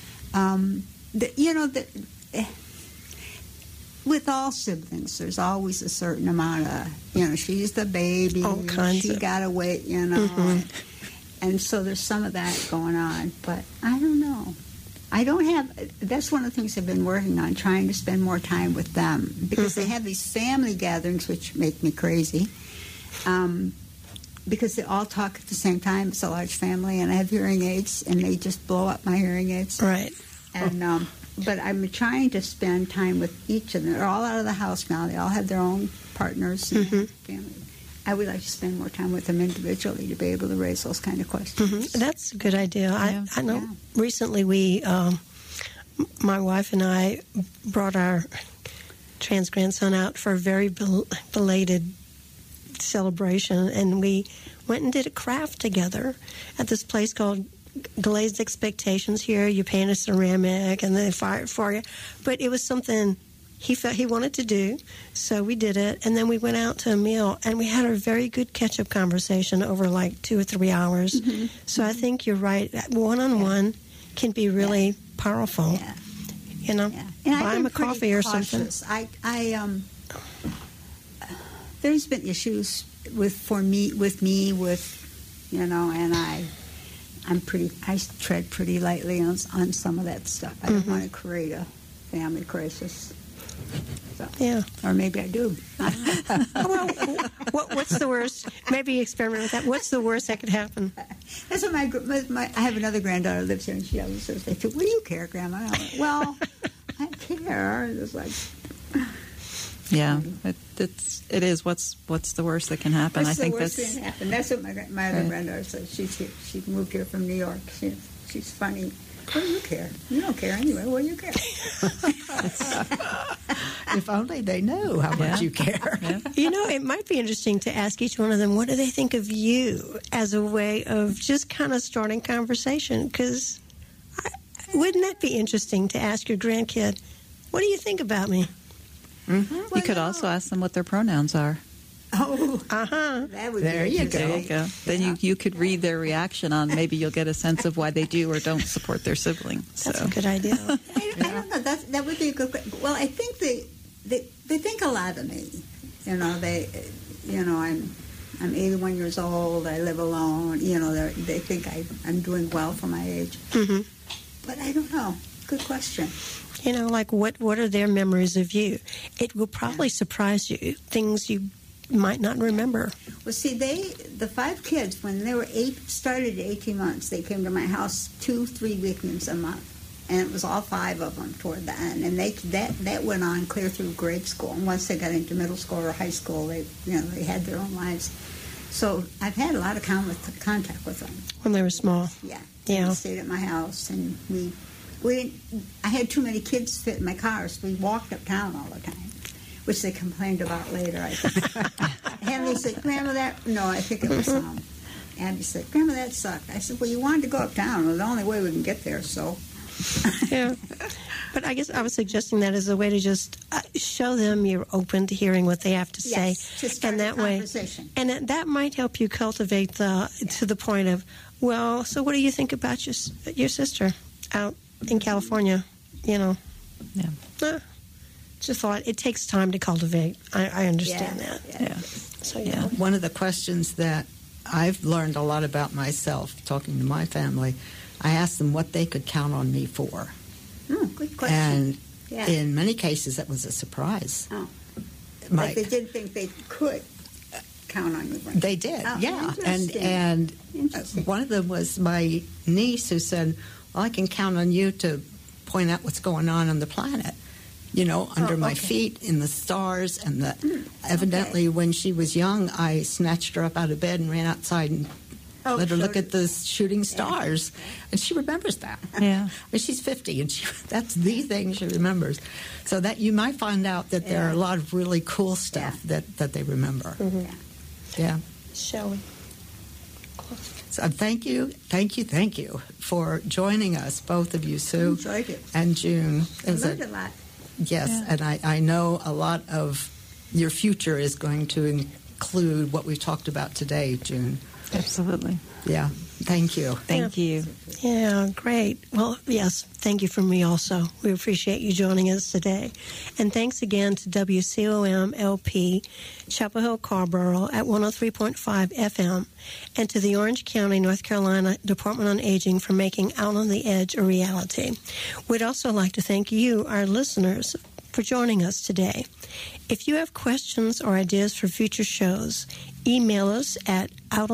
[SPEAKER 4] With all siblings, there's always a certain amount of, she's the baby,
[SPEAKER 1] All kinds
[SPEAKER 4] she
[SPEAKER 1] of-
[SPEAKER 4] got to wait, and so there's some of that going on. But I don't know. I don't have. That's one of the things I've been working on, trying to spend more time with them because they have these family gatherings, which make me crazy. Because they all talk at the same time. It's a large family, and I have hearing aids, and they just blow up my hearing aids.
[SPEAKER 1] Right.
[SPEAKER 4] And but I'm trying to spend time with each of them. They're all out of the house now. They all have their own partners and family. I would like to spend more time with them individually to be able to raise those kind of questions.
[SPEAKER 1] That's a good idea.
[SPEAKER 3] Yeah.
[SPEAKER 1] I know
[SPEAKER 4] Yeah.
[SPEAKER 1] recently my wife and I brought our trans grandson out for a very belated celebration, and we went and did a craft together at this place called Glazed Expectations. Here you paint a ceramic and they fire it for you, but it was something he felt he wanted to do, so we did it. And then we went out to a meal, and we had a very good catch-up conversation over like 2 or 3 hours. So I think you're right, one-on-one can be really powerful.
[SPEAKER 4] Yeah.
[SPEAKER 1] You know,
[SPEAKER 4] Yeah. And
[SPEAKER 1] buy
[SPEAKER 4] I've
[SPEAKER 1] him
[SPEAKER 4] been
[SPEAKER 1] a coffee
[SPEAKER 4] pretty
[SPEAKER 1] or something.
[SPEAKER 4] cautious. There's been issues with me, and I tread pretty lightly on some of that stuff. I don't want to create a family crisis. So,
[SPEAKER 1] Yeah.
[SPEAKER 4] or maybe I do.
[SPEAKER 1] Well, what's the worst? Maybe experiment with that. What's the worst that could happen?
[SPEAKER 4] That's what I have another granddaughter who lives here, and she always says, "What do you care, Grandma?" And I went, well, I care. It's like,
[SPEAKER 3] Yeah, it is. What's the worst that can happen?
[SPEAKER 4] what's
[SPEAKER 3] I think
[SPEAKER 4] the worst
[SPEAKER 3] that's
[SPEAKER 4] thing that happened? That's what my other
[SPEAKER 3] Right.
[SPEAKER 4] granddaughter says. She's here. She moved here from New York. She's funny. What do you care? You don't care anyway. What do you care?
[SPEAKER 2] If only they knew how much you care.
[SPEAKER 3] Yeah.
[SPEAKER 1] You know, it might be interesting to ask each one of them, what do they think of you, as a way of just kind of starting conversation? Because wouldn't that be interesting to ask your grandkid, what do you think about me?
[SPEAKER 3] You could also ask them what their pronouns are.
[SPEAKER 4] Oh,
[SPEAKER 1] Uh-huh.
[SPEAKER 4] that would
[SPEAKER 2] There
[SPEAKER 4] be
[SPEAKER 2] you go.
[SPEAKER 3] There
[SPEAKER 4] interesting.
[SPEAKER 3] you go. Then you could read their reaction on. Maybe you'll get a sense of why they do or don't support their sibling.
[SPEAKER 1] That's
[SPEAKER 3] So
[SPEAKER 1] a good idea.
[SPEAKER 4] I don't know. That would be a good. Well, I think they think a lot of me. I'm 81 years old. I live alone. They think I'm doing well for my age.
[SPEAKER 1] Mhm.
[SPEAKER 4] But I don't know. Good question.
[SPEAKER 1] You know, like what are their memories of you? It will probably surprise you, things you might not remember.
[SPEAKER 4] Well, see, the 5 kids, when they were started at 18 months, they came to my house 2-3 weekends a month, and it was all 5 of them toward the end, and that went on clear through grade school. And once they got into middle school or high school, they had their own lives. So I've had a lot of contact with them.
[SPEAKER 1] When they were small.
[SPEAKER 4] Yeah.
[SPEAKER 1] Yeah.
[SPEAKER 4] They stayed at my house, and we didn't. I had too many kids fit in my car, so we walked uptown all the time, which they complained about later. I think. Henry said, "Grandma, I think it was Abby said, "Grandma, that sucked." I said, "Well, you wanted to go uptown. Well, the only way we can get there, so."
[SPEAKER 1] Yeah. But I guess I was suggesting that as a way to just show them you're open to hearing what they have to say.
[SPEAKER 4] Yes, to start
[SPEAKER 1] and that
[SPEAKER 4] a
[SPEAKER 1] way,
[SPEAKER 4] conversation.
[SPEAKER 1] and that might help you cultivate to the point of, well, so what do you think about your sister out in California?
[SPEAKER 3] Yeah.
[SPEAKER 1] Just thought it takes time to cultivate. I understand
[SPEAKER 4] Yeah,
[SPEAKER 1] that.
[SPEAKER 3] Yeah.
[SPEAKER 1] So
[SPEAKER 3] Yeah.
[SPEAKER 2] One of the questions that I've learned a lot about myself, talking to my family, I asked them what they could count on me for.
[SPEAKER 4] Good question.
[SPEAKER 2] And
[SPEAKER 4] Yeah.
[SPEAKER 2] in many cases, that was a surprise.
[SPEAKER 4] Oh.
[SPEAKER 2] My-
[SPEAKER 4] But they didn't think they could count on you. right?
[SPEAKER 2] They did,
[SPEAKER 4] Oh,
[SPEAKER 2] yeah.
[SPEAKER 4] interesting.
[SPEAKER 2] And
[SPEAKER 4] Interesting.
[SPEAKER 2] one of them was my niece who said, well, I can count on you to point out what's going on the planet. Under my
[SPEAKER 4] okay.
[SPEAKER 2] feet, in the stars, and
[SPEAKER 4] okay.
[SPEAKER 2] evidently when she was young, I snatched her up out of bed and ran outside and let her look at the shooting stars, and she remembers that.
[SPEAKER 3] Yeah.
[SPEAKER 2] But she's 50, and that's the thing she remembers. So that you might find out that there are a lot of really cool stuff that they remember. Yeah.
[SPEAKER 1] Shall we?
[SPEAKER 2] So thank you for joining us, both of you, Sue
[SPEAKER 4] Enjoyed it.
[SPEAKER 2] and June. It
[SPEAKER 4] I
[SPEAKER 2] was
[SPEAKER 4] learned a lot.
[SPEAKER 2] Yes,
[SPEAKER 3] Yeah.
[SPEAKER 2] and I know a lot of your future is going to include what we've talked about today, June.
[SPEAKER 3] Absolutely.
[SPEAKER 2] Yeah, thank you.
[SPEAKER 3] Thank you.
[SPEAKER 1] Yeah, great. Well, yes, thank you from me also. We appreciate you joining us today. And thanks again to WCOM LP, Chapel Hill Carborough at 103.5 FM, and to the Orange County, North Carolina Department on Aging for making Out on the Edge a reality. We'd also like to thank you, our listeners, for joining us today. If you have questions or ideas for future shows, email us at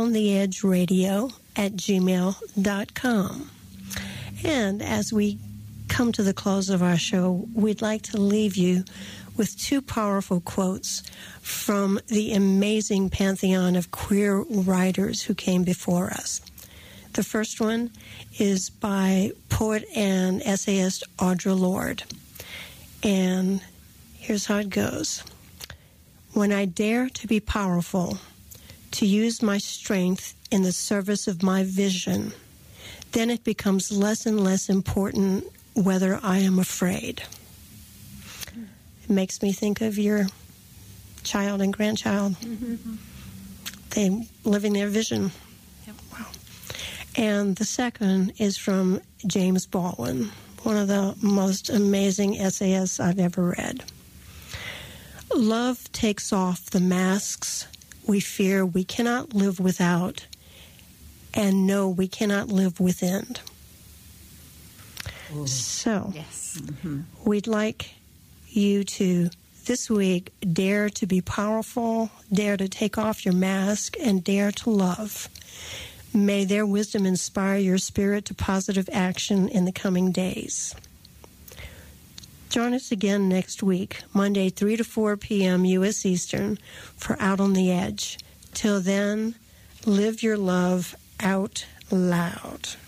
[SPEAKER 1] outontheedgeradio@gmail.com. And as we come to the close of our show, we'd like to leave you with two powerful quotes from the amazing pantheon of queer writers who came before us. The first one is by poet and essayist Audre Lorde. And here's how it goes. When I dare to be powerful, to use my strength in the service of my vision, then it becomes less and less important whether I am afraid. It makes me think of your child and grandchild. Mm-hmm. They living their vision.
[SPEAKER 3] Yep.
[SPEAKER 1] Wow. And the second is from James Baldwin, one of the most amazing essayists I've ever read. Love takes off the masks we fear we cannot live without and know we cannot live within.
[SPEAKER 2] Ooh.
[SPEAKER 1] So,
[SPEAKER 2] Yes.
[SPEAKER 1] we'd like you to, this week, dare to be powerful, dare to take off your mask, and dare to love. May their wisdom inspire your spirit to positive action in the coming days. Join us again next week, Monday, 3 to 4 p.m. U.S. Eastern, for Out on the Edge. Till then, live your love out loud.